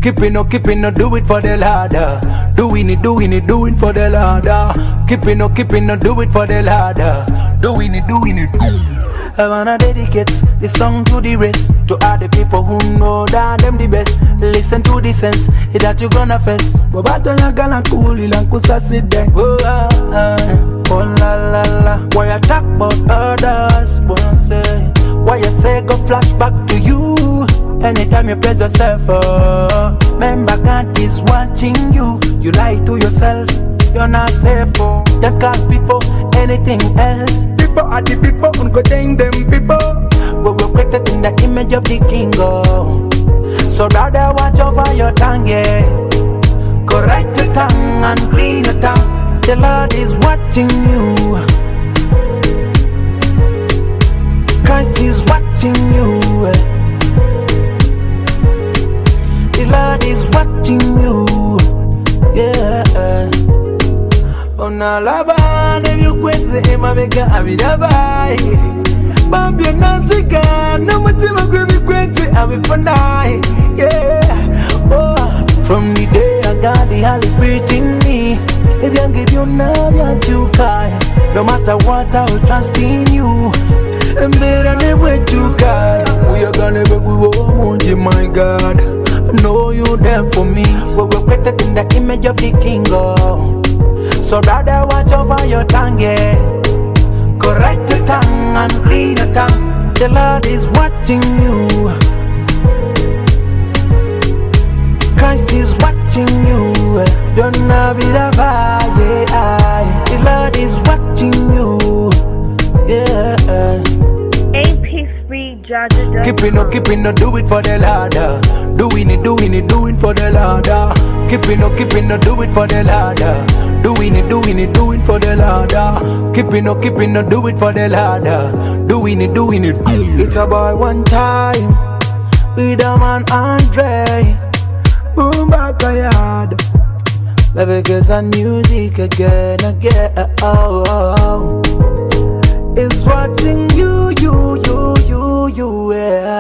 Keeping up, do it for the ladder. Doing it for the ladder. Keeping up, do it for the ladder. Doing it. I wanna dedicate this song to the rest, to all the people who know that them the best. Listen to the sense that you gonna face. Babato ya gana cool ilang kusaside. Oh la la la. Why you talk about others? Wanna say why you say go flashback to you anytime you praise yourself. Remember God is watching you. You lie to yourself, you're not safe. Them cause people anything else. People are the people who go thank them people. But we're created in the image of the king. So rather watch over your tongue, yeah. Correct your tongue and clean your tongue. The Lord is watching you. Christ is watching you. The Lord is watching you. Yeah. Ona laba ne yukweze emabega abidabai. Bambia nazika no mutima gwe kweze abipandai. Yeah. Oh, from the day I got the Holy Spirit in me, if you give you love you kai. No matter what I will trust in you. And better than what you got. We are gonna be with my God. I know you there for me. We were created in the image of the King. So rather watch over your tongue, yeah. Correct your tongue and clean your tongue. The Lord is watching you. Christ is watching you. Don't be the yeah. The Lord is watching you. Yeah. Keeping up, do it for the ladder. Doing it for the ladder. Keeping up, do it for the ladder. Doing it for the ladder. Keeping up, do it for the ladder. Doing it. It's a boy one time with a man Andre. Boom back a yard. Love girls and music again. Oh. It's watching you, yeah.